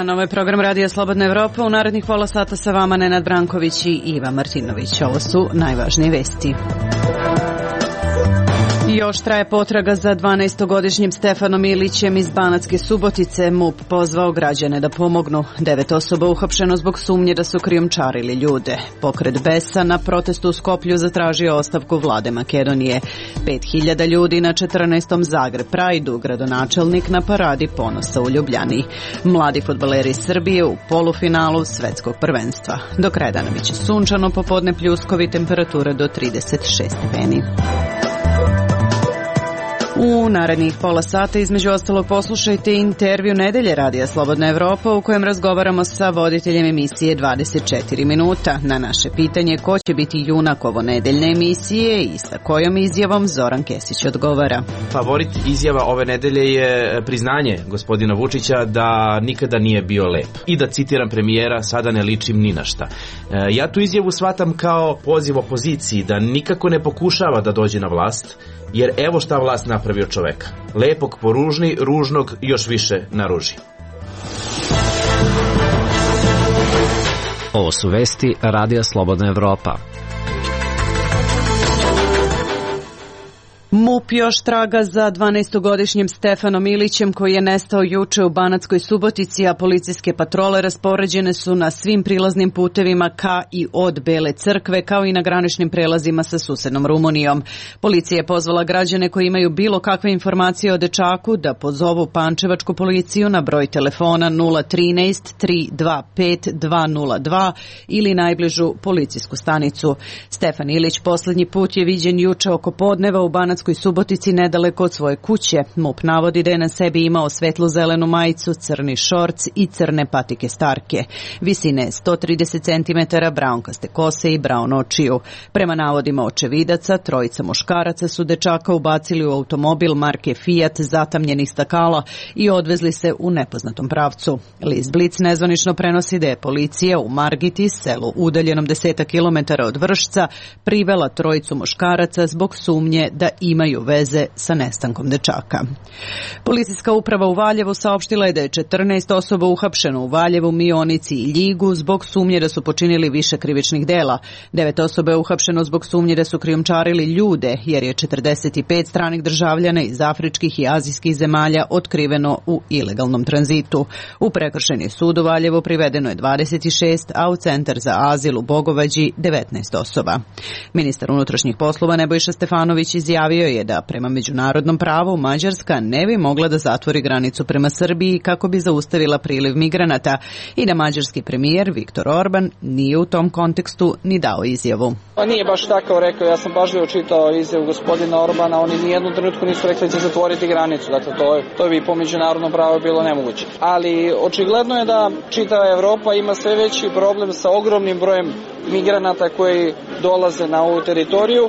dan, ovo je program Radija Slobodna Evropa. U narednih pola sata sa vama Nenad Branković i Iva Martinović. Ovo su najvažnije vesti. Još traje potraga za 12-godišnjim Stefanom Ilićem iz Banatske Subotice. MUP pozvao građane da pomognu. 9 osoba uhapšeno zbog sumnje da su krijumčarili ljude. Pokret Besa na protestu u Skoplju zatražio ostavku vlade Makedonije. 5000 ljudi na 14. Zagreb Prideu, gradonačelnik na paradi ponosa u Ljubljani. Mladi fudbaleri Srbije u polufinalu svetskog prvenstva. Do kraja dana biće sunčano, popodne pljuskovi, temperature do 36 stepeni. U narednih pola sata između ostalog poslušajte intervju Nedelje Radija Slobodna Evropa u kojem razgovaramo sa voditeljem emisije 24 minuta. Na naše pitanje ko će biti junak ovo nedeljne emisije i sa kojom izjavom Zoran Kesić odgovara. Favorit izjava ove nedelje je priznanje gospodina Vučića da nikada nije bio lep. I da citiram premijera, sada ne ličim ni na šta. Ja tu izjavu shvatam kao poziv opoziciji da nikako ne pokušava da dođe na vlast, jer evo šta vlast napravi od čoveka. Lepog poružni, ružnog još više naruži. Ovo su vesti Radija Slobodna Evropa. MUP još traga za 12-godišnjim Stefanom Ilićem koji je nestao juče u Banatskoj Subotici, a policijske patrole raspoređene su na svim prilaznim putevima ka i od Bele crkve, kao i na graničnim prelazima sa susednom Rumunijom. Policija je pozvala građane koji imaju bilo kakve informacije o dečaku da pozovu pančevačku policiju na broj telefona 013 325 202 ili najbližu policijsku stanicu. Stefan Ilić poslednji put je viđen juče oko podneva u Banatskoj Subotici nedaleko od svoje kuće. MUP navodi da je na sebi imao svetlo-zelenu majicu, crni šorc i crne patike starke. Visine 130 cm, braunkaste kose i braun očiju. Prema navodima očevidaca, trojica muškaraca su dečaka ubacili u automobil marke Fiat zatamnjenih stakala i odvezli se u nepoznatom pravcu. List Blic nezvanično prenosi da je policija u Margiti, selu udaljenom 10 km od Vršca, privela trojicu muškaraca zbog sumnje da imaju veze sa nestankom dečaka. Policijska uprava u Valjevu saopštila je da je 14 osoba uhapšeno u Valjevu, Mionici i Ljigu zbog sumnje da su počinili više krivičnih dela. 9 osoba je uhapšeno zbog sumnje da su krijumčarili ljude, jer je 45 stranih državljana iz afričkih i azijskih zemalja otkriveno u ilegalnom tranzitu. U prekršajni sud u Valjevu privedeno je 26, a u centar za azil u Bogovađi 19 osoba. Ministar unutrašnjih poslova Nebojša Stefanović izjavio je da prema međunarodnom pravu Mađarska ne bi mogla da zatvori granicu prema Srbiji kako bi zaustavila priliv migranata i da mađarski premijer Viktor Orban nije u tom kontekstu ni dao izjavu. Pa nije baš tako rekao, ja sam pažljivo čitao izjavu gospodina Orbana, oni nijednu trenutku nisu rekli da će zatvoriti granicu, dakle to bi po međunarodnom pravu bilo nemoguće. Ali očigledno je da čitava Evropa ima sve veći problem sa ogromnim brojem migranata koji dolaze na ovu teritoriju.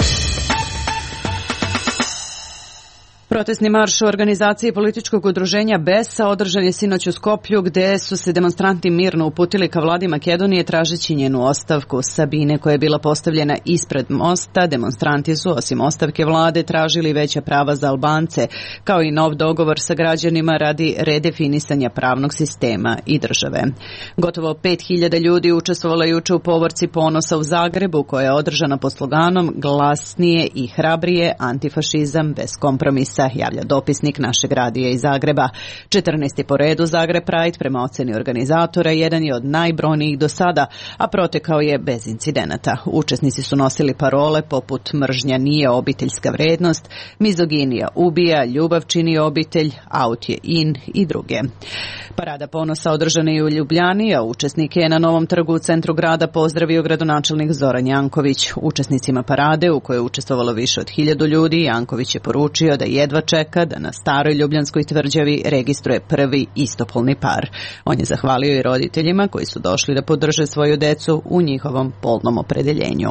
Protestni marš u organizaciji političkog udruženja Besa održan je sinoć u Skoplju, gde su se demonstranti mirno uputili ka vladi Makedonije tražeći njenu ostavku. Sabine, koja je bila postavljena ispred mosta, demonstranti su osim ostavke vlade tražili veća prava za Albance, kao i nov dogovor sa građanima radi redefinisanja pravnog sistema i države. Gotovo 5000 ljudi učestvovalo juče u povorci ponosa u Zagrebu, koja je održana pod sloganom "Glasnije i hrabrije, antifašizam bez kompromisa", javlja dopisnik našeg radija iz Zagreba. 14. po redu Zagreb Pride prema oceni organizatora jedan je od najbrojnijih do sada, a protekao je bez incidenata. Učesnici su nosili parole poput "Mržnja nije obiteljska vrednost", "Mizoginija ubija", "Ljubav čini obitelj", "Out je in" i druge. Parada ponosa održana je u Ljubljani, a učesnike je na Novom trgu u centru grada pozdravio gradonačelnik Zoran Janković. Učesnicima parade, u kojoj je učestvovalo više od 1000 ljudi, Janković je poručio da jedva čeka da na staroj Ljubljanskoj tvrđavi registruje prvi istopolni par. On je zahvalio i roditeljima koji su došli da podrže svoju decu u njihovom polnom opredeljenju.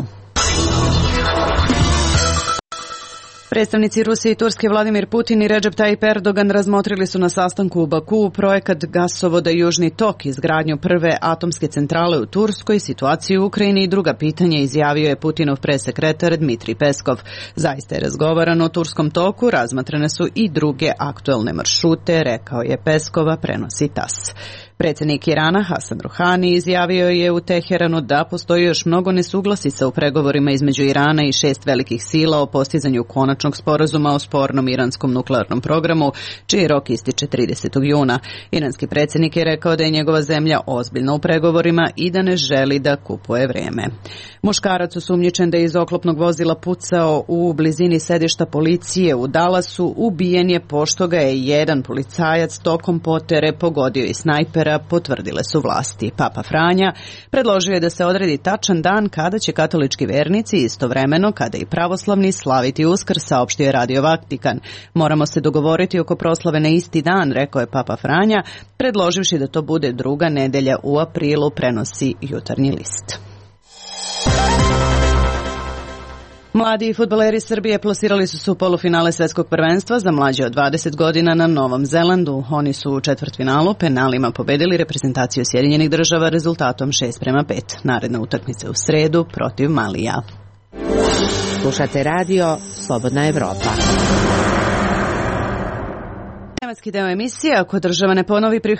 Predstavnici Rusije i Turske Vladimir Putin i Recep Tayyip Erdogan razmotrili su na sastanku u Bakuu projekat gasovoda Južni tok, izgradnju prve atomske centrale u Turskoj, situaciju u Ukrajini i druga pitanja, izjavio je Putinov presekretar Dmitrij Peskov. Zaista je razgovarano o Turskom toku, razmatrane su i druge aktuelne maršrute, rekao je Peskova, prenosi TASS. Predsjednik Irana Hasan Ruhani izjavio je u Teheranu da postoji još mnogo nesuglasica u pregovorima između Irana i 6 velikih sila o postizanju konačnog sporazuma o spornom iranskom nuklearnom programu, čiji rok ističe 30. juna. Iranski predsjednik je rekao da je njegova zemlja ozbiljna u pregovorima i da ne želi da kupuje vreme. Muškarac osumnjičen da je iz oklopnog vozila pucao u blizini sedišta policije u Dallasu ubijen je pošto ga je jedan policajac tokom potere pogodio i snajpera, potvrdile su vlasti. Papa Franja predložio je da se odredi tačan dan kada će katolički vernici istovremeno kada i pravoslavni slaviti Uskrs, saopštio je Radio Vatikan. Moramo se dogovoriti oko proslave na isti dan, rekao je Papa Franja, predloživši da to bude druga nedelja u aprilu, prenosi Jutarnji list. Mladi fudbaleri Srbije plasirali su se u polufinale svetskog prvenstva za mlađe od 20 godina na Novom Zelandu. Oni su u četvrtfinalu penalima pobedili reprezentaciju Sjedinjenih Država rezultatom 6:5. Naredna utakmica u sredu protiv Malija. Slušate radio Slobodna Evropa. Tematski deo emisije, ako država ne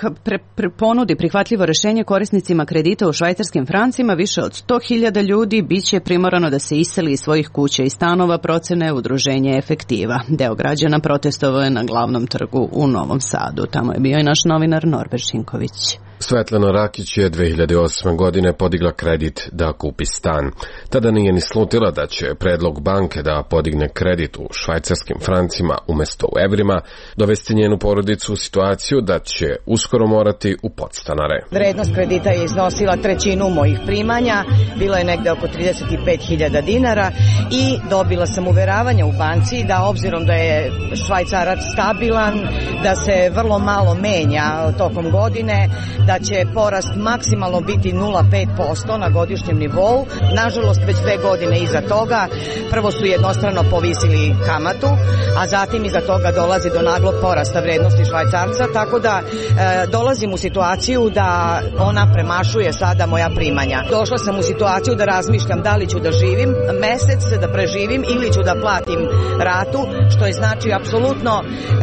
ponudi prihvatljivo rešenje korisnicima kredita u švajcarskim francima, više od 100.000 ljudi biće primorano da se iseli iz svojih kuća i stanova, procene udruženje Efektiva. Deo građana protestovao je na glavnom trgu u Novom Sadu. Tamo je bio i naš novinar Norbert Šinković. Svetlana Rakić je 2008. godine podigla kredit da kupi stan. Tada nije ni slutila da će predlog banke da podigne kredit u švajcarskim francima umjesto u evrima dovesti njenu porodicu u situaciju da će uskoro morati u podstanare. Vrednost kredita je iznosila trećinu mojih primanja, bilo je negde oko 35.000 dinara i dobila sam uveravanje u banci da obzirom da je švajcarac stabilan, da se vrlo malo menja tokom godine, da će porast maksimalno biti 0,5% na godišnjem nivou. Nažalost, već 2 godine iza toga, prvo su jednostrano povisili kamatu, a zatim iza toga dolazi do naglog porasta vrednosti švajcarca, tako da dolazim u situaciju da ona premašuje sada moja primanja. Došla sam u situaciju da razmišljam da li ću da živim mesec, da preživim ili ću da platim ratu, što je znači apsolutno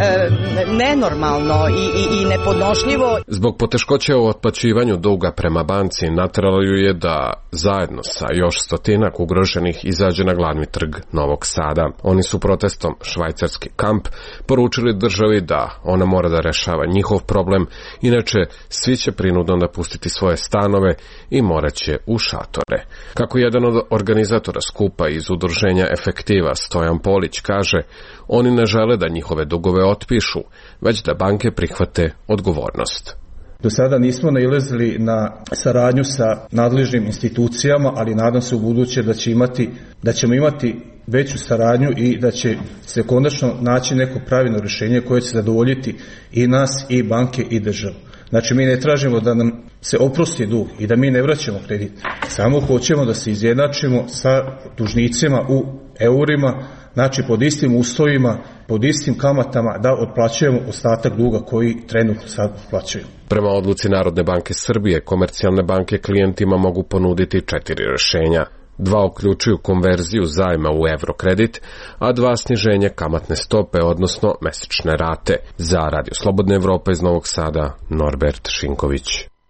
nenormalno i nepodnošljivo. Zbog poteškoća u otplaćivanju duga prema banci nateralo ju je da zajedno sa još 100-ak ugroženih izađe na glavni trg Novog Sada. Oni su protestom Švajcarski kamp poručili državi da ona mora da rešava njihov problem, inače svi će prinudno napustiti svoje stanove i morat će u šatore. Kako jedan od organizatora skupa iz udruženja Efektiva, Stojan Polić, kaže, oni ne žele da njihove dugove otpišu, već da banke prihvate odgovornost. Do sada nismo nailazili na saradnju sa nadležnim institucijama, ali nadam se u buduće da ćemo imati veću saradnju i da će se konačno naći neko pravilno rješenje koje će zadovoljiti i nas, i banke, i državu. Znači, mi ne tražimo da nam se oprosti dug i da mi ne vraćamo kredit. Samo hoćemo da se izjednačimo sa dužnicima u eurima, znači pod istim uslovima, pod istim kamatama da otplaćujemo ostatak duga koji trenutno sad otplaćuju. Prema odluci Narodne banke Srbije, komercijalne banke klijentima mogu ponuditi 4 rješenja. 2 uključuju konverziju zajma u evrokredit, a 2 sniženje kamatne stope, odnosno mesečne rate. Za Radio Slobodna Evropa iz Novog Sada, Norbert Šinković.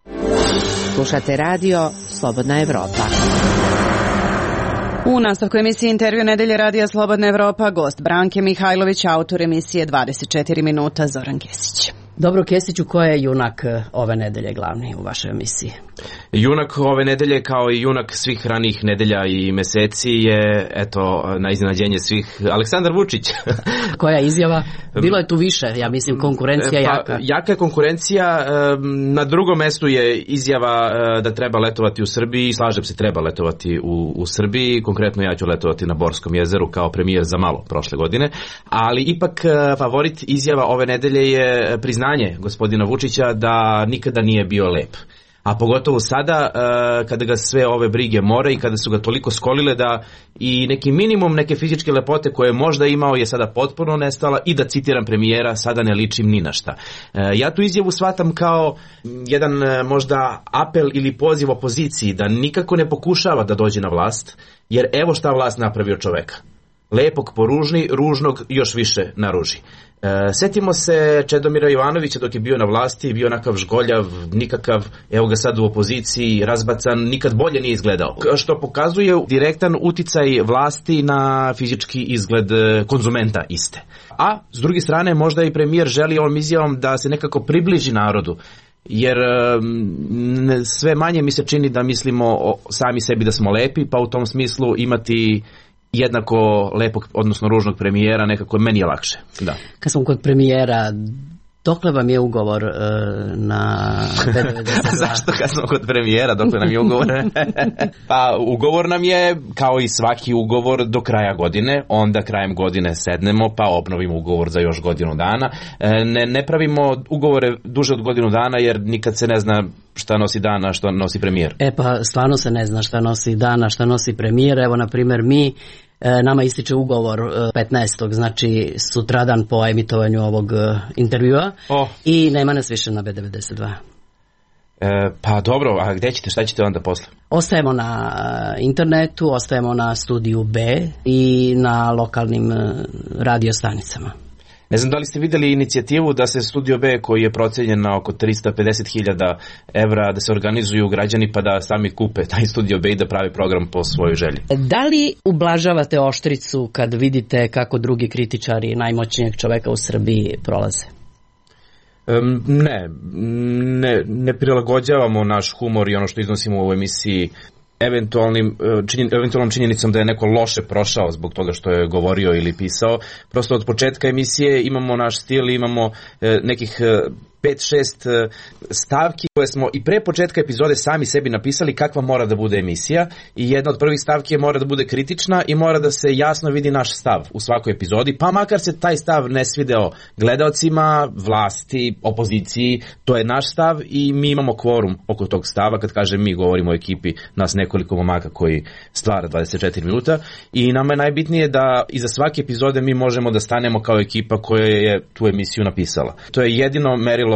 Slušate radio Slobodna Evropa. U nastavku emisije Intervju nedelje Radija Slobodna Evropa gost Branke Mihajlović, autor emisije 24 minuta, Zoran Kesić. Dobro, Kesiću, ko je junak ove nedelje glavni u vašoj emisiji? Junak ove nedelje, kao i junak svih ranijih nedelja i meseci, je, eto, na iznenađenje svih, Aleksandar Vučić. Koja izjava? Bilo je tu više, ja mislim, konkurencija jaka. Jaka je konkurencija. Na drugom mestu je izjava da treba letovati u Srbiji. Slažem se, treba letovati u Srbiji. Konkretno ja ću letovati na Borskom jezeru kao premijer za malo prošle godine. Ali ipak favorit izjava ove nedelje je priznanje gospodina Vučića da nikada nije bio lep. A pogotovo sada kada ga sve ove brige more i kada su ga toliko skolile da i neki minimum neke fizičke lepote koje je možda imao je sada potpuno nestala i da citiram premijera, sada ne ličim ni na šta. Ja tu izjavu shvatam kao jedan možda apel ili poziv opoziciji da nikako ne pokušava da dođe na vlast, jer evo šta vlast napravi od čoveka. lepog poružni, ružnog još više naruži. Setimo se Čedomira Jovanovića dok je bio na vlasti, bio onakav žgoljav, nikakav, evo ga sad u opoziciji, razbacan, nikad bolje nije izgledao. Što pokazuje direktan uticaj vlasti na fizički izgled konzumenta iste. A s druge strane možda i premijer želi ovom izjavom da se nekako približi narodu, jer sve manje mi se čini da mislimo sami sebi da smo lepi, pa u tom smislu imati jednako lepog, odnosno ružnog premijera, nekako meni je lakše. Da. Kad smo kod premijera, dokle vam je ugovor na B92? Zašto kad smo kod premijera, dokle nam je ugovor? Pa ugovor nam je, kao i svaki ugovor, do kraja godine, onda krajem godine sednemo, pa obnovimo ugovor za još godinu dana. Ne pravimo ugovore duže od godinu dana, jer nikad se ne zna šta nosi dan, a šta nosi premijer. Pa stvarno se ne zna šta nosi dan, a šta nosi premijer. Evo, na primjer, nama ističe ugovor 15. znači sutradan po emitovanju ovog intervjua i nema nas više na B92. Pa dobro, a gdje ćete, šta ćete onda posle? Ostajemo na internetu, ostajemo na studiju B i na lokalnim radiostanicama. Ne znam da li ste vidjeli inicijativu da se Studio B, koji je procenjen na oko 350.000 evra, da se organizuju građani pa da sami kupe taj Studio B i da pravi program po svojoj želji. Da li ublažavate oštricu kad vidite kako drugi kritičari najmoćnijeg čoveka u Srbiji prolaze? Ne prilagođavamo naš humor i ono što iznosimo u ovoj emisiji eventualnom činjenicom da je neko loše prošao zbog toga što je govorio ili pisao. Prosto od početka emisije imamo naš stil, imamo nekih 5-6 stavki koje smo i pre početka epizode sami sebi napisali kakva mora da bude emisija, i jedna od prvih stavki mora da bude kritična i mora da se jasno vidi naš stav u svakoj epizodi, pa makar se taj stav ne svideo gledaocima, vlasti, opoziciji, to je naš stav i mi imamo kvorum oko tog stava. Kad kažem mi, govorimo o ekipi, nas nekoliko momaka koji stvara 24 minuta, i nama je najbitnije da iza svake epizode mi možemo da stanemo kao ekipa koja je tu emisiju napisala. To je jedino merilo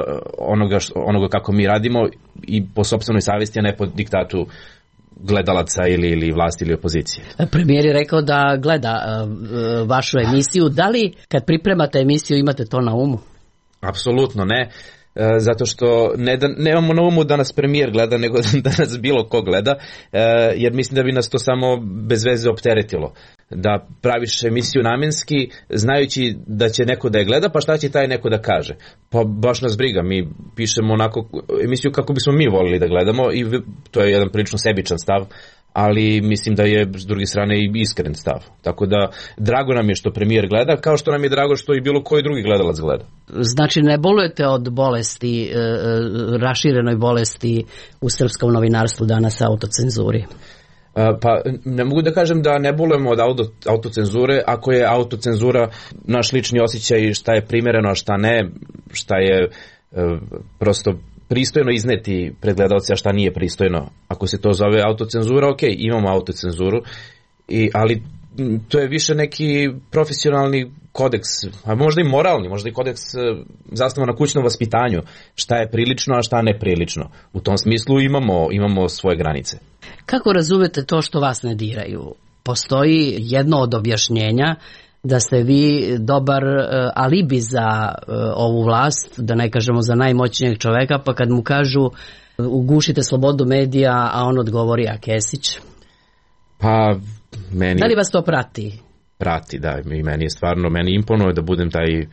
onoga kako mi radimo i po sopstvenoj savjesti, a ne po diktatu gledalaca ili vlasti ili opozicije. Premijer je rekao da gleda vašu emisiju. Da li kad pripremate emisiju imate to na umu? Apsolutno ne. Zato što nemamo na umu da nas premijer gleda, nego da nas bilo ko gleda, jer mislim da bi nas to samo bez veze opteretilo. Da praviš emisiju namjenski, znajući da će neko da je gleda, pa šta će taj neko da kaže? Pa baš nas briga, mi pišemo onako emisiju kako bismo mi volili da gledamo, i to je jedan prilično sebičan stav, ali mislim da je s druge strane i iskren stav. Tako da drago nam je što premijer gleda, kao što nam je drago što i bilo koji drugi gledalac gleda. Znači ne bolujete od bolesti, raširenoj bolesti u srpskom novinarstvu danas, autocenzuri? Pa ne mogu da kažem da ne bolujemo od autocenzure, ako je autocenzura naš lični osjećaj šta je primereno, a šta ne, šta je prosto pristojno izneti pred gledalce, a šta nije pristojno. Ako se to zove autocenzura, ok, imamo autocenzuru, ali to je više neki profesionalni kodeks, a možda i moralni, možda i kodeks zasnovan na kućnom vaspitanju, šta je prilično, a šta neprilično. U tom smislu imamo svoje granice. Kako razumete to što vas ne diraju? Postoji jedno od objašnjenja da ste vi dobar alibi za ovu vlast, da ne kažemo za najmoćnijeg čoveka, pa kad mu kažu ugušite slobodu medija, a on odgovori, a Kesić? Pa meni... Da li vas to prati? Prati, da, i meni je stvarno, meni imponuje da budem taj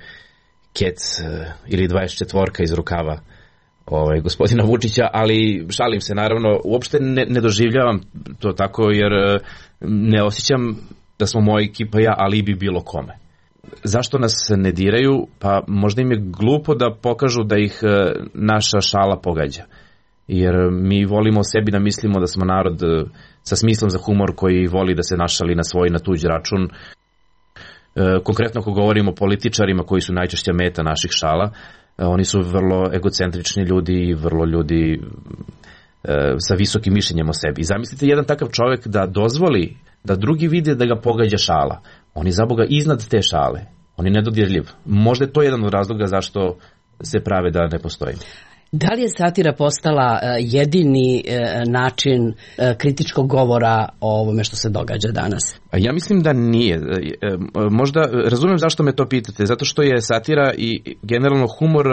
kec ili 24 iz rukava gospodina Vučića, ali šalim se, naravno, uopšte ne doživljavam to tako, jer ne osjećam da smo moja ekipa ja alibi bilo kome. Zašto nas ne diraju? Pa možda im je glupo da pokažu da ih naša šala pogađa. Jer mi volimo sebi da mislimo da smo narod sa smislom za humor koji voli da se našali na svoj, na tuđ račun. Konkretno ako govorimo o političarima koji su najčešća meta naših šala, oni su vrlo egocentrični ljudi i vrlo ljudi sa visokim mišljenjem o sebi. I zamislite jedan takav čovjek da dozvoli da drugi vide da ga pogađa šala. On je za Boga iznad te šale. On je nedodirljiv. Možda je to jedan od razloga zašto se prave da ne postoji. Da li je satira postala jedini način kritičkog govora o ovome što se događa danas? Ja mislim da nije. Možda razumem zašto me to pitate, zato što je satira i generalno humor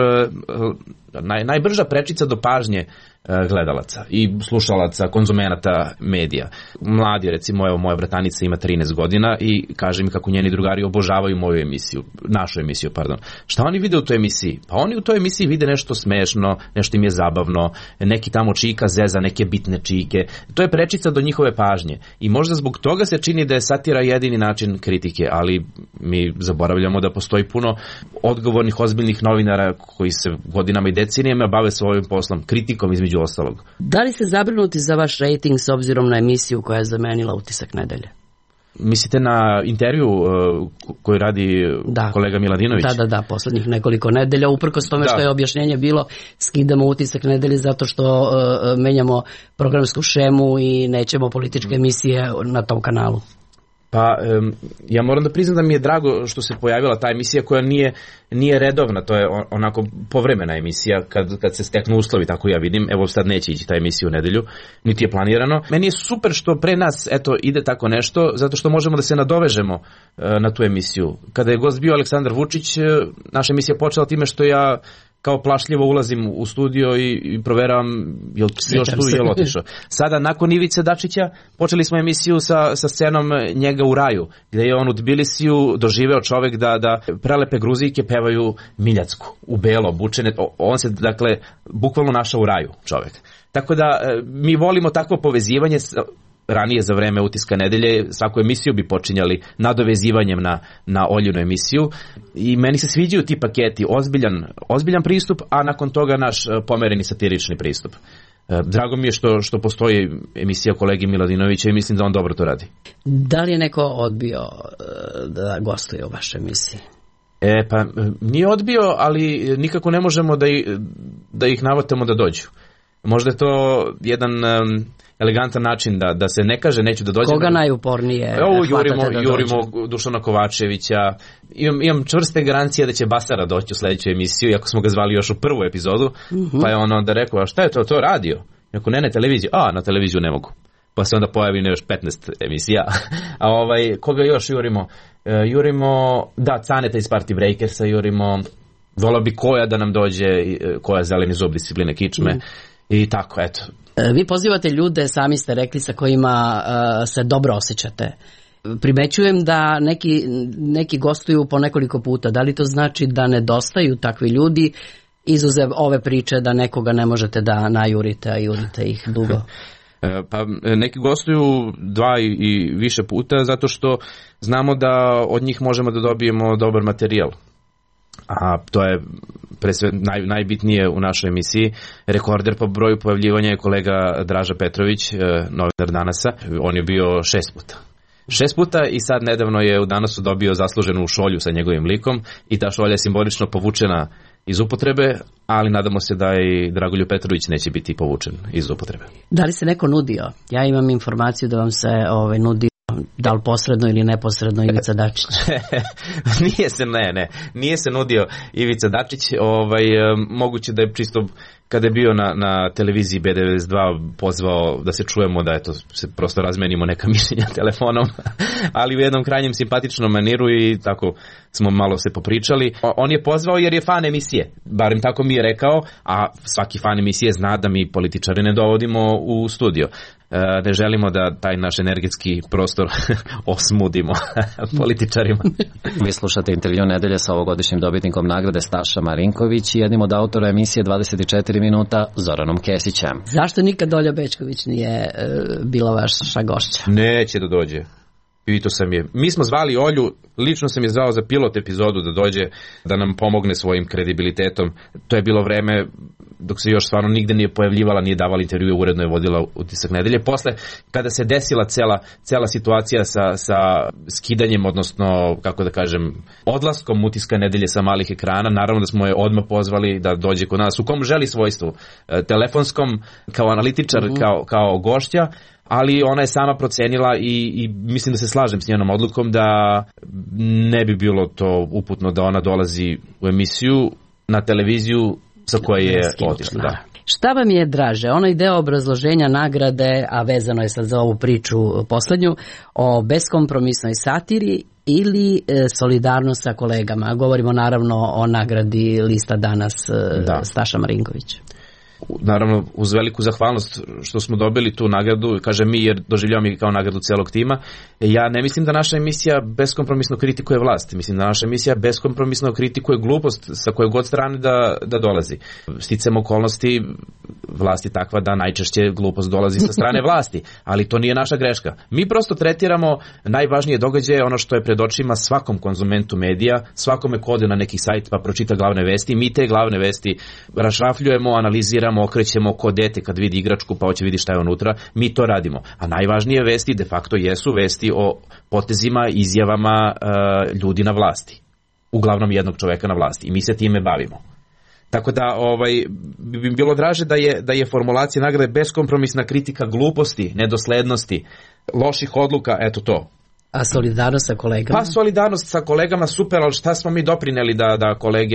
najbrža prečica do pažnje gledalaca i slušalaca, konzumenata medija. Mladi, recimo, evo moja bratanica ima 13 godina i kaže mi kako njeni drugari obožavaju moju emisiju, našu emisiju, pardon. Šta oni vide u toj emisiji? Pa oni u toj emisiji vide nešto smešno, nešto im je zabavno, neki tamo čika zeza, neke bitne čike. To je prečica do njihove pažnje i možda zbog toga se čini da je satira jedini način kritike, ali mi zaboravljamo da postoji puno odgovornih, ozbiljnih novinara koji se godinama i decenijama bave svojim poslom, kritikom između ostalog. Da li ste zabrinuti za vaš rating s obzirom na emisiju koja je zamenila Utisak nedelje? Mislite na intervju koju radi kolega Miladinović? Da, poslednjih nekoliko nedelja, uprkos tome što je objašnjenje bilo skidamo Utisak nedelje zato što menjamo programsku šemu i nećemo političke emisije na tom kanalu. Pa ja moram da priznam da mi je drago što se pojavila ta emisija koja nije redovna, to je onako povremena emisija kad se steknu uslovi, tako ja vidim. Evo sad neće ići ta emisija u nedelju, niti je planirano. Meni je super što pre nas ide tako nešto, zato što možemo da se nadovežemo na tu emisiju. Kada je gost bio Aleksandar Vučić, naša emisija počela time što ja kao plašljivo ulazim u studio i proveravam jel još tu je otišao. Sada nakon Ivice Dačića počeli smo emisiju sa scenom njega u raju, gde je on u Tbilisiju doživeo čovek da prelepe Gruzijke pevaju Miljacku u belo, obučene, on se dakle bukvalno našao u raju čovek. Tako da mi volimo takvo povezivanje. Ranije za vreme Utiska nedelje svaku emisiju bi počinjali nadovezivanjem na Oljinu emisiju i meni se sviđaju ti paketi, ozbiljan pristup, a nakon toga naš pomereni satirični pristup. Drago mi je što postoji emisija kolege Miladinovića i mislim da on dobro to radi. Da li je neko odbio da gostuje u vašoj emisiji? Pa nije odbio, ali nikako ne možemo da ih navatamo da dođu. Možda je to jedan elegantan način da se ne kaže neću da dođem. Koga najupornije hvatate da jurimo Dušana Kovačevića. Imam čvrste garancije da će Basara doći u sledeću emisiju, iako smo ga zvali još u prvu epizodu, pa je on onda rekao, a šta je to radio? Iako ne televiziju, na televiziju ne mogu. Pa se onda pojavi još 15 emisija. A koga još jurimo? Jurimo, Caneta iz Party Breakersa jurimo, volao bi Koja da nam dođe, Koja zeleni zub discipline kičme i tako, eto. Vi pozivate ljude, sami ste rekli, sa kojima se dobro osjećate. Primećujem da neki gostuju po nekoliko puta. Da li to znači da nedostaju takvi ljudi, izuzev ove priče da nekoga ne možete da najurite, a jurite ih dugo? Pa neki gostuju 2 i više puta zato što znamo da od njih možemo da dobijemo dobar materijal. A to je pre sve najbitnije u našoj emisiji. Rekorder po broju pojavljivanja je kolega Draža Petrović, novinar Danasa. On je bio 6 puta. 6 puta i sad nedavno je u Danasu dobio zasluženu šolju sa njegovim likom i ta šolja je simbolično povučena iz upotrebe, ali nadamo se da i Dragoljub Petrović neće biti povučen iz upotrebe. Da li se neko nudio? Ja imam informaciju da vam se nudio, da li posredno ili neposredno, Ivica Dačić? Nije se nudio Ivica Dačić. Moguće da je čisto kada je bio na televiziji B92 pozvao da se čujemo, da se prosto razmenimo neka mišljenja telefonom, ali u jednom krajnjem simpatičnom maniru i tako smo malo se popričali. On je pozvao jer je fan emisije, barem tako mi je rekao, a svaki fan emisije zna da mi političare ne dovodimo u studio. Ne želimo da taj naš energetski prostor osmudimo političarima. Vi slušate intervju nedelje sa ovogodišnjim dobitnikom nagrade Staša Marinković i jednim od autora emisije 24 minuta Zoranom Kesićem. Zašto nikad Olja Bećković nije bila vaša gošća? Neće da dođe. Pitao sam je. Mi smo zvali Olju, lično sam je zvao za pilot epizodu da dođe, da nam pomogne svojim kredibilitetom. To je bilo vreme dok se još stvarno nigde nije pojavljivala, nije davala intervjue, uredno je vodila Utisak nedelje. Posle, kada se desila cela situacija sa skidanjem, odnosno, kako da kažem, odlaskom Utiska nedelje sa malih ekrana, naravno da smo je odmah pozvali da dođe kod nas, u kom želi svojstvu, telefonskom, kao analitičar, kao gošća, ali ona je sama procenila i mislim da se slažem s njenom odlukom da ne bi bilo to uputno da ona dolazi u emisiju na televiziju sa koje je otišlo. Da. Šta vam je draže, onaj deo obrazloženja nagrade, a vezano je sad za ovu priču poslednju, o beskompromisnoj satiri ili solidarnost sa kolegama? Govorimo naravno o nagradi Lista danas Staša Marinković. Naravno, uz veliku zahvalnost što smo dobili tu nagradu, kažem mi jer doživljavamo i kao nagradu celog tima, ja ne mislim da naša emisija beskompromisno kritikuje vlast, mislim da naša emisija beskompromisno kritikuje glupost sa koje god strane da dolazi. Sticam okolnosti, vlast je takva da najčešće glupost dolazi sa strane vlasti, ali to nije naša greška. Mi prosto tretiramo najvažnije događaje, ono što je pred očima svakom konzumentu medija, svakome ko ode na neki sajt pa pročita glavne vesti, mi te glavne vesti rašrafljujemo, analiziramo, okrećemo ko dete kad vidi igračku pa hoće vidi šta je unutra, mi to radimo. A najvažnije vesti de facto jesu vesti o potezima, izjavama ljudi na vlasti. Uglavnom jednog čoveka na vlasti. I mi se time bavimo. Tako da bi mi bilo draže da je formulacija nagrade beskompromisna kritika gluposti, nedoslednosti, loših odluka, eto to. A solidarnost sa kolegama? Pa solidarnost sa kolegama super, ali šta smo mi doprineli da kolege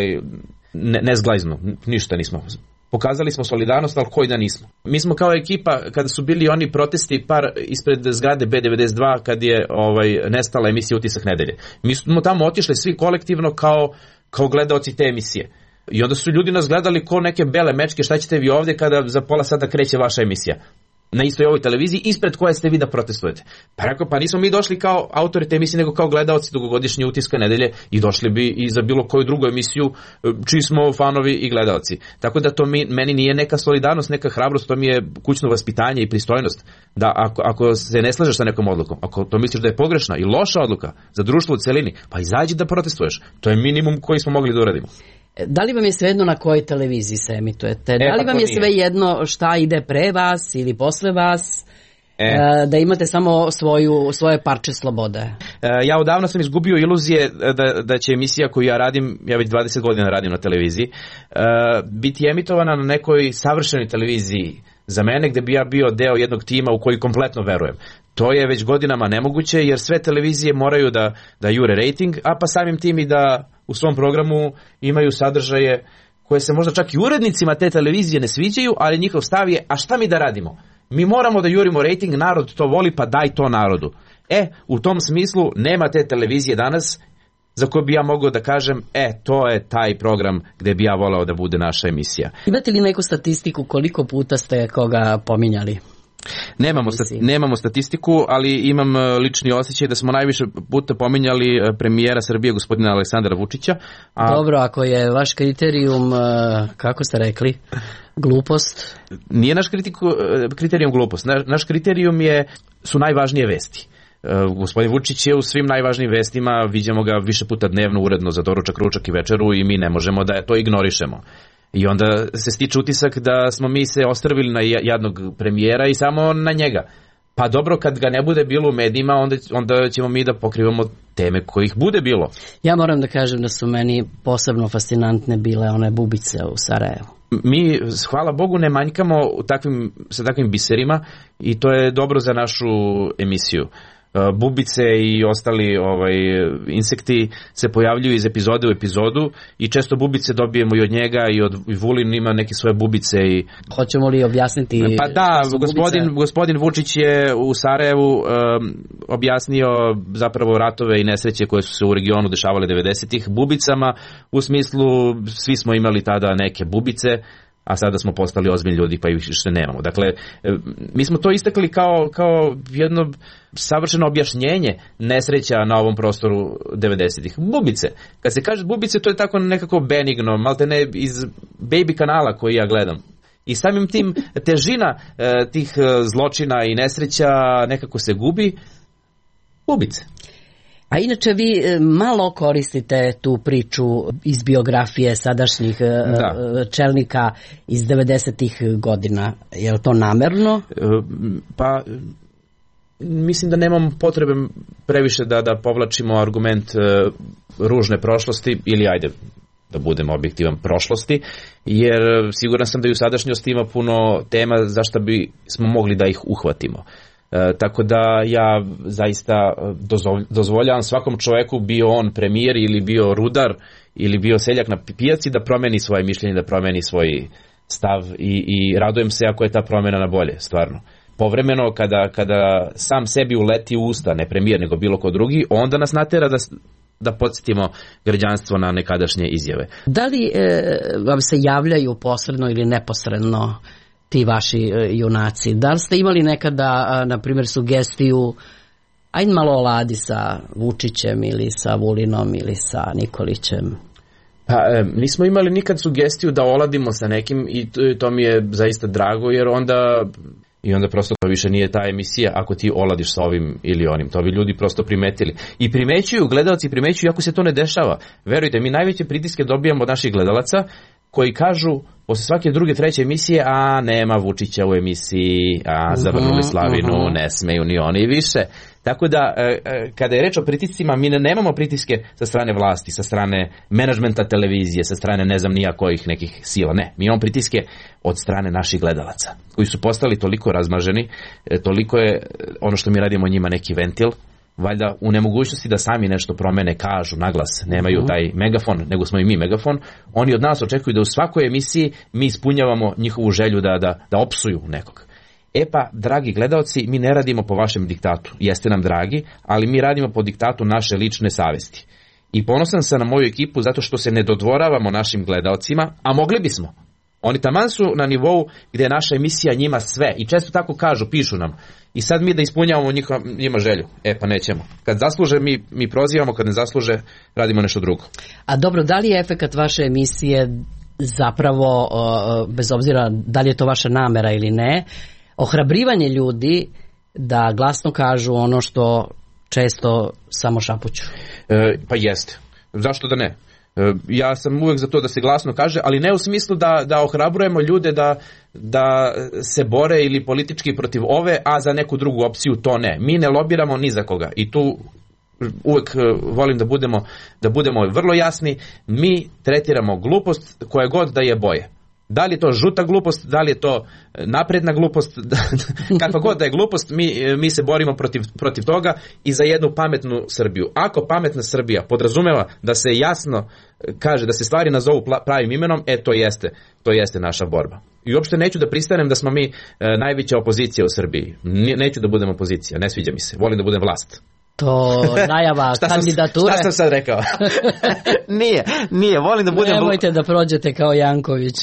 ne zglajznu? Ništa nismo. Pokazali smo solidarnost, ali koji da nismo. Mi smo kao ekipa, kada su bili oni protesti ispred zgrade B92, kad je nestala emisija Utisak nedelje. Mi smo tamo otišli svi kolektivno kao gledaoci te emisije. I onda su ljudi nas gledali ko neke bele mečke, šta ćete vi ovdje kada za pola sata kreće vaša emisija na istoj ovoj televiziji, ispred koje ste vi da protestujete. Pa rekao, pa nismo mi došli kao autori te emisije, nego kao gledaoci dugogodišnje Utiska nedelje i došli bi i za bilo koju drugu emisiju čiji smo fanovi i gledaoci. Tako da to meni nije neka solidarnost, neka hrabrost, to mi je kućno vaspitanje i pristojnost. Da ako se ne slažeš sa nekom odlukom, ako to misliš da je pogrešna i loša odluka za društvo u celini, pa izađi da protestuješ. To je minimum koji smo mogli da uradimo. Da li vam je svejedno na kojoj televiziji se emitujete? Da li vam je svejedno šta ide pre vas ili posle vas? Da imate samo svoje parče slobode? Ja odavno sam izgubio iluzije da će emisija koju ja radim, ja već 20 godina radim na televiziji, biti emitovana na nekoj savršenoj televiziji za mene, gde bi ja bio deo jednog tima u koji kompletno verujem. To je već godinama nemoguće, jer sve televizije moraju da jure rating, a pa samim tim i da u svom programu imaju sadržaje koje se možda čak i urednicima te televizije ne sviđaju, ali njihov stav je, a šta mi da radimo? Mi moramo da jurimo rating, narod to voli, pa daj to narodu. U tom smislu nema te televizije danas za koju bi ja mogao da kažem, to je taj program gde bi ja volao da bude naša emisija. Imate li neku statistiku koliko puta ste koga pominjali? Nemamo statistiku, ali imam lični osjećaj da smo najviše puta pominjali premijera Srbije, gospodina Aleksandra Vučića. Dobro, ako je vaš kriterijum, kako ste rekli, glupost? Nije naš kriterijum glupost. Naš kriterijum su najvažnije vesti. Gospodin Vučić je u svim najvažnijim vestima, vidimo ga više puta dnevno uredno za doručak, ručak i večeru i mi ne možemo da to ignorišemo. I onda se stiče utisak da smo mi se ostrvili na jednog premijera i samo na njega. Pa dobro, kad ga ne bude bilo u medijima, onda ćemo mi da pokrivamo teme kojih bude bilo. Ja moram da kažem da su meni posebno fascinantne bile one bubice u Sarajevu. Mi, hvala Bogu, ne manjkamo sa takvim biserima i to je dobro za našu emisiju. Bubice i ostali insekti se pojavljuju iz epizode u epizodu i često bubice dobijemo i od njega i od Vulin ima neke svoje bubice. Hoćemo li objasniti? Pa da, gospodin Vučić je u Sarajevu objasnio zapravo ratove i nesreće koje su se u regionu dešavale 90-ih bubicama, u smislu svi smo imali tada neke bubice, a sada smo postali ozbiljni ljudi pa ih više nemamo. Dakle, mi smo to istakli kao jedno savršeno objašnjenje nesreća na ovom prostoru 90-ih. Bubice. Kad se kaže bubice, to je tako nekako benigno, malte ne iz baby kanala koji ja gledam. I samim tim težina tih zločina i nesreća nekako se gubi. Bubice. A inače vi malo koristite tu priču iz biografije sadašnjih čelnika iz 90-ih godina. Je li to namerno? Pa mislim da nemam potrebe previše da povlačimo argument ružne prošlosti ili ajde da budemo objektivan prošlosti, jer siguran sam da i u sadašnjosti ima puno tema zašto bi smo mogli da ih uhvatimo. Tako da ja zaista dozvoljavam svakom čoveku, bio on premijer ili bio rudar ili bio seljak na pijaci da promeni svoje mišljenje, da promeni svoj stav i radujem se ako je ta promjena na bolje, stvarno. Povremeno kada sam sebi uleti u usta, ne premijer nego bilo ko drugi, onda nas natera da podsjetimo građanstvo na nekadašnje izjave. Da li vam se javljaju posredno ili neposredno ti vaši junaci? Da li ste imali nekada, na primjer, sugestiju ajde malo oladi sa Vučićem ili sa Vulinom ili sa Nikolićem? Pa nismo imali nikad sugestiju da oladimo sa nekim i to mi je zaista drago, jer onda prosto to više nije ta emisija ako ti oladiš sa ovim ili onim. To bi ljudi prosto primetili. I primećuju, gledalci primećuju, ako se to ne dešava. Verujte, mi najveće pritiske dobijamo od naših gledalaca koji kažu posle svake druge, treće emisije, a nema Vučića u emisiji, a zavrnuli slavinu, ne smeju ni oni više. Tako da, kada je reč o pritiscima, mi nemamo pritiske sa strane vlasti, sa strane menadžmenta televizije, sa strane ne znam nija kojih nekih sila. Ne, mi imamo pritiske od strane naših gledalaca, koji su postali toliko razmaženi, toliko je ono što mi radimo njima neki ventil, valjda u nemogućnosti da sami nešto promene, kažu naglas, nemaju taj megafon, nego smo i mi megafon. Oni od nas očekuju da u svakoj emisiji mi ispunjavamo njihovu želju da opsuju nekog. E pa, dragi gledaoci, mi ne radimo po vašem diktatu, jeste nam dragi, ali mi radimo po diktatu naše lične savesti. I ponosan sam na moju ekipu zato što se ne dodvoravamo našim gledaocima, a mogli bismo. Oni taman su na nivou gdje je naša emisija njima sve i često tako kažu, pišu nam. I sad mi da ispunjavamo njima želju. E pa nećemo. Kad zasluže mi prozivamo, kad ne zasluže radimo nešto drugo. A dobro, da li je efekat vaše emisije zapravo, bez obzira da li je to vaša namera ili ne, ohrabrivanje ljudi da glasno kažu ono što često samo šapuću? Pa jeste. Zašto da ne? Ja sam uvek za to da se glasno kaže, ali ne u smislu da ohrabrujemo ljude da se bore ili politički protiv ove, a za neku drugu opciju to ne. Mi ne lobiramo ni za koga i tu uvek volim da budemo vrlo jasni. Mi tretiramo glupost koje god da je boje. Da li je to žuta glupost, da li je to napredna glupost, kakva god da je glupost, mi se borimo protiv toga i za jednu pametnu Srbiju. Ako pametna Srbija podrazumeva da se jasno kaže, da se stvari nazovu pravim imenom, to jeste naša borba. I uopšte neću da pristanem da smo mi najveća opozicija u Srbiji. Neću da budem opozicija, ne sviđa mi se, volim da budem vlast. To najava kandidature. Šta sam sad rekao? Nije, volim da budem... Nemojte da prođete kao Janković.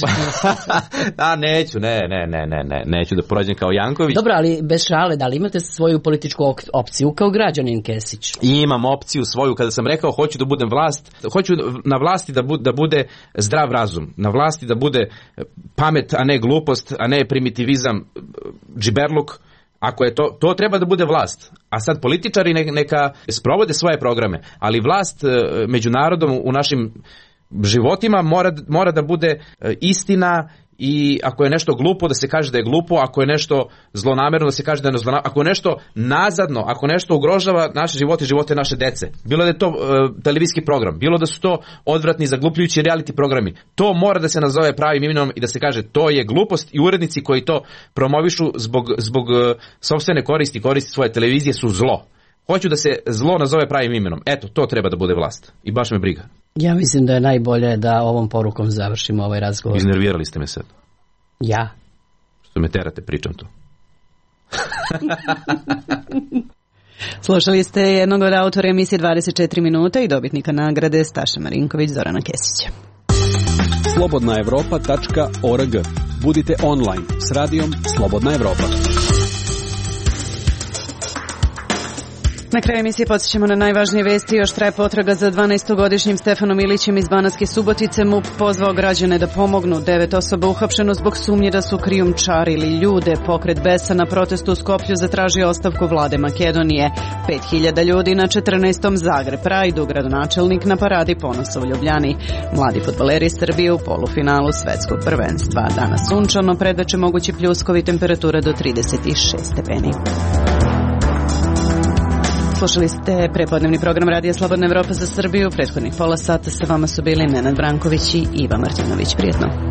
Neću da prođem kao Janković. Dobro, ali bez šale, da li imate svoju političku opciju kao građanin Kesić? Imam opciju svoju, kada sam rekao hoću da budem vlast, hoću na vlasti da bude zdrav razum, na vlasti da bude pamet, a ne glupost, a ne primitivizam, džiberluk. Ako je to treba da bude vlast. A sad političari neka sprovode svoje programe, ali vlast među narodom u našim životima mora da bude istina i ako je nešto glupo da se kaže da je glupo, ako je nešto zlonamerno da se kaže da je zlonamerno, ako je nešto nazadno, ako nešto ugrožava naše živote i živote naše dece, bilo da je to televizijski program, bilo da su to odvratni zaglupljujući reality programi, to mora da se nazove pravim imenom i da se kaže to je glupost i urednici koji to promovišu zbog sopstvene koristi svoje televizije su zlo. Hoću da se zlo nazove pravim imenom. Eto, to treba da bude vlast. I baš me briga. Ja mislim da je najbolje da ovom porukom završimo ovaj razgovor. Iznervirali ste me sad. Ja? Što me terate, pričam to. Slušali ste jednog od autora emisije 24 minuta i dobitnika nagrade Staša Marinković, Zorana Kesića. slobodnaevropa.org. Budite online s radijom Slobodna Evropa. Na kraju emisije podsjećamo na najvažnije vesti. Još traje potraga za 12-godišnjim Stefanom Ilićem iz Banatske Subotice. MUP pozvao građane da pomognu. 9 osoba uhapšeno zbog sumnje da su krijumčarili ljude. Pokret Besa na protestu u Skoplju zatražio ostavku vlade Makedonije. 5000 ljudi na 14. Zagreb Prajdu. Gradonačelnik na paradi ponosa u Ljubljani. Mladi fudbaleri Srbije u polufinalu svetskog prvenstva. Danas sunčano, predveče mogući pljuskovi, temperatura do 36 stepeni. Slušali ste prepodnevni program Radija Slobodna Evropa za Srbiju. Prethodnih pola sata sa vama su bili Nenad Branković i Iva Martinović. Prijetno.